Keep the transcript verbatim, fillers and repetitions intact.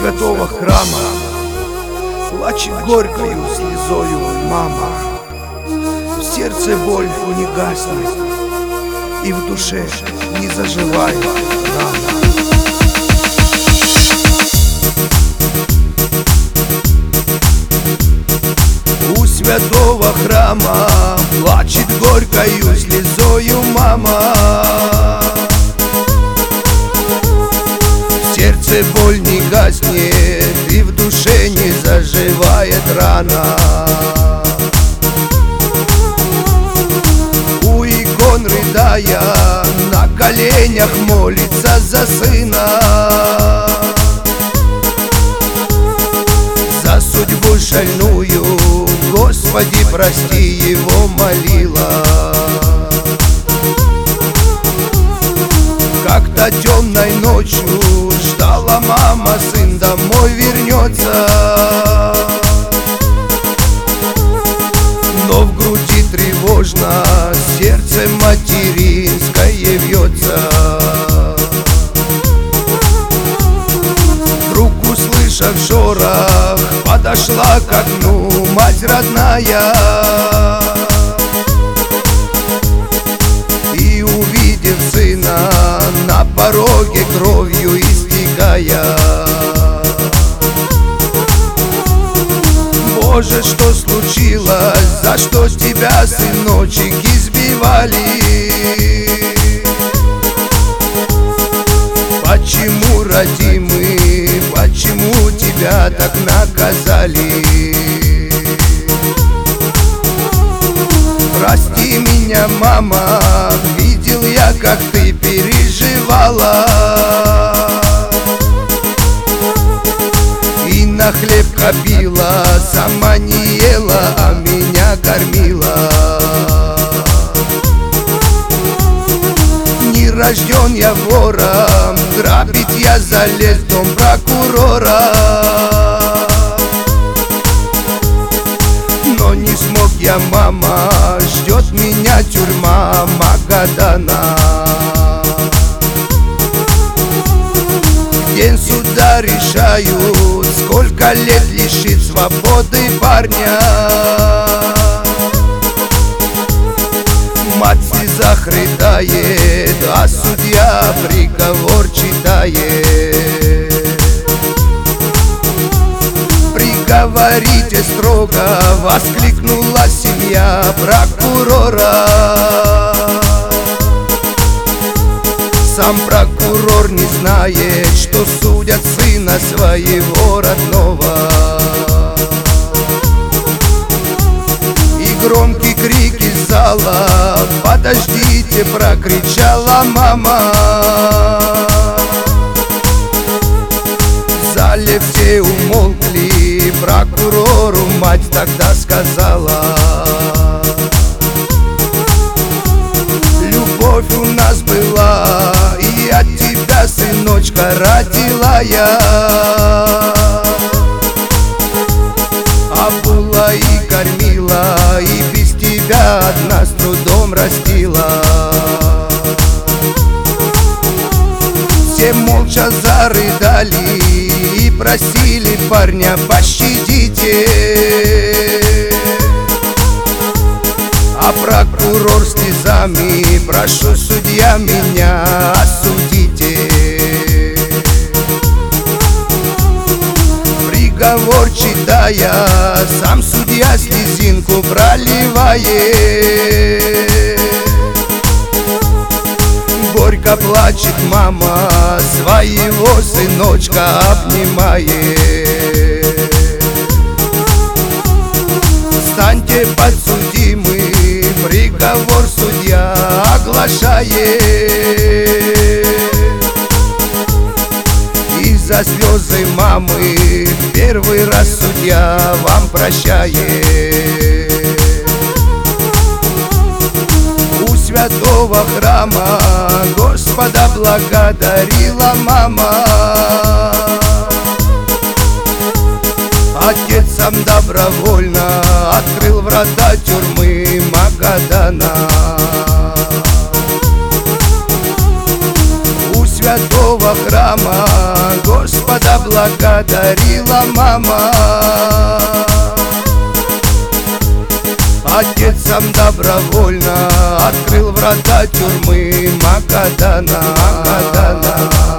святого храма плачет горькою слезою мама. В сердце боль не гаснет, и в душе не заживает рана. У святого храма плачет горькою слезою мама. В сердце боль не гаснет, и в душе не заживает рана. У икон рыдая, на коленях молится за сына. За судьбу шальную, Господи, прости, его молила. Как-то темной ночью ждала мама, сын домой вернется. Но в груди тревожно, сердце материнское вьется. Вдруг, услышав шорох, подошла к окну мать родная. И, увидев сына, на пороге кровью истекая: Боже, что случилось? За что тебя, сыночек, избивали? Почему, родимый, почему тебя так наказали? Прости меня, мама, видел я, как ты переживала. И на хлеб копила, сама не ела, а меня кормила. Не рожден я вором, грабить я залез в дом прокурора. Но не смог я, мама, ждет меня тюрьма Магадана. День суда решают, сколько лет лишит свободы парня. Мать в слезах рыдает, а судья приговор читает. Приговорите строго, воскликнула семья прокурора. Сам прокурор не знает, что судят сына своего родного. И громкий крик из зала: подождите, прокричала мама. В зале все умолкли, прокурору мать тогда сказала: любовь у нас была, и от тебя, сыночка, родила я. Обула и кормила, и без тебя одна с трудом растила. Все молча зарыдали и просили парня: пощадите. А прокурор слезами: прошу, судья, меня осудите. Приговор читая, сам судья слезинку проливает. Горько плачет мама, своего сыночка обнимает. Встаньте, подсудимый, приговор судья оглашает. И за слезы мамы первый раз судья вам прощает. У святого храма Господа благодарила мама. Отец сам добровольно открыл врата тюрьмы Магадана. святого храма Господа благодарила мама. Отец сам добровольно открыл врата тюрьмы Магадана, Магадана.